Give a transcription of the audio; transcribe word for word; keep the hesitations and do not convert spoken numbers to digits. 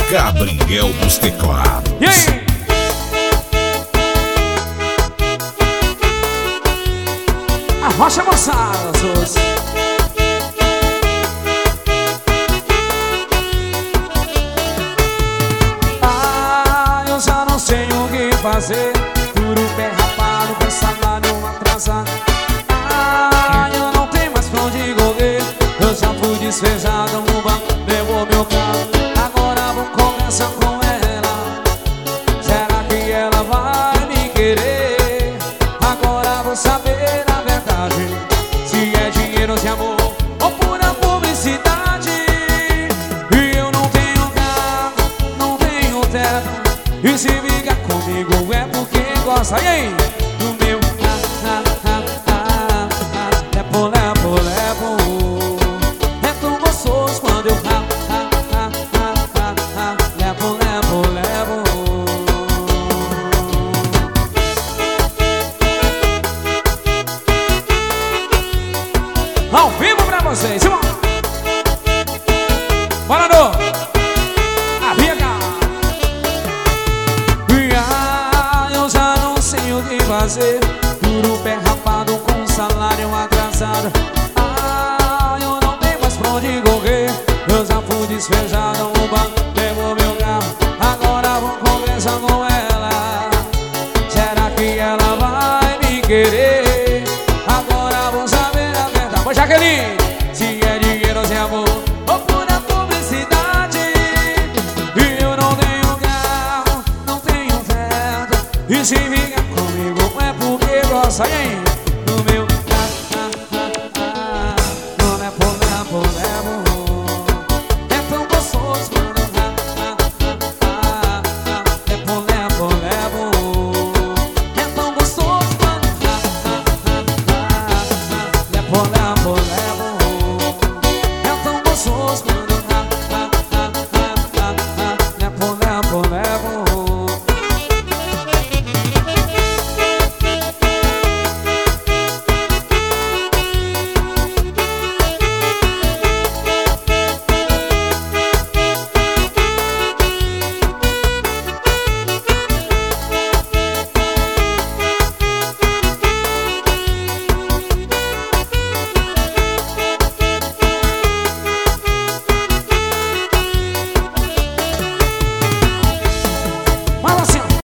Gabriel dos Teclados. E aí? A Rocha Gonçalves. Ah, eu já não sei o que fazer. Duro pé rapado, com salário atrasado. Ah, eu não tenho mais pra onde correr. Eu já fui despejado no banco, levou meu carro. Agora vou conversar com ela. Será que ela vai me querer? Agora vou saber a verdade, se é dinheiro ou se é amor ou pura publicidade. E eu não tenho carro, não tenho teto. E se fica comigo é porque gosta. E aí? Do meu ah, ah, ah, ah, ah. Lepo, lepo, lepo. É tão gostoso quando eu ah, ah, ah, ah, ah, ah. Lepo, lepo, lepo. Ao vivo pra vocês, vamos! Bora, no! Arriga! Ah, eu já não sei o que fazer. Duro pé rapado com salário atrasado. Ah, eu não tenho mais pra onde correr. Eu já fui despejado no banco, levou meu carro. Agora vou conversar com ela. Será que ela vai me querer? Agora vou saber a verdade. Ô Jaqueline, se é dinheiro ou se é amor ou pura publicidade. E eu não tenho carro, não tenho oferta. E se fica comigo é porque gosta. E aí?